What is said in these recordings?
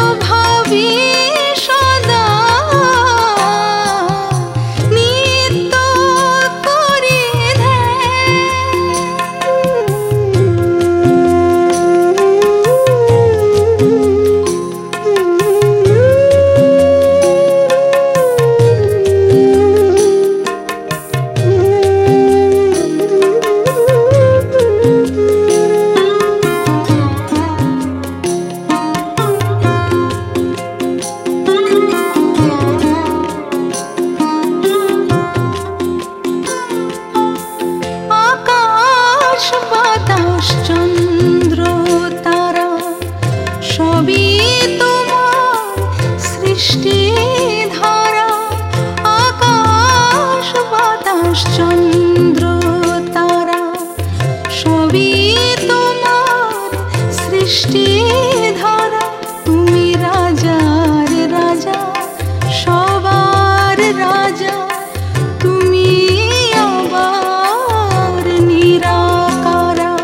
ভাবি সদা নিত্য করি চন্দ্র তারা সবই তোমার সৃষ্টি ধারা। আকাশ বাতাস চন্দ্র তারা সবই তোমার সৃষ্টি ধারা। তুমি রাজার রাজা সবার রাজা, তুমি আবার নিরাকারা।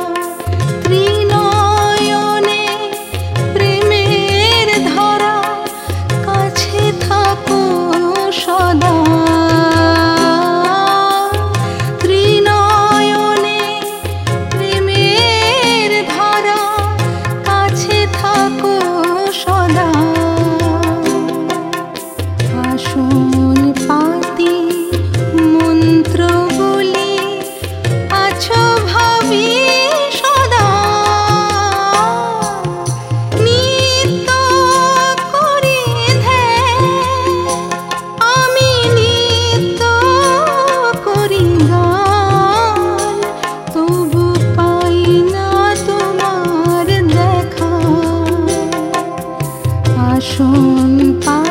ত্রিনয়নে প্রেমের ধারা, কাছে থাকো সদা। ত্রিনয়নে প্রেমের ধারা, কাছে থাকো সদা। আসন পাতি মন্ত্র বলি আছো ভাবি সদা নিত্য করি ধ্যান। আমি নিত্য করি গান, তবু পাই না তোমার দেখা। আসন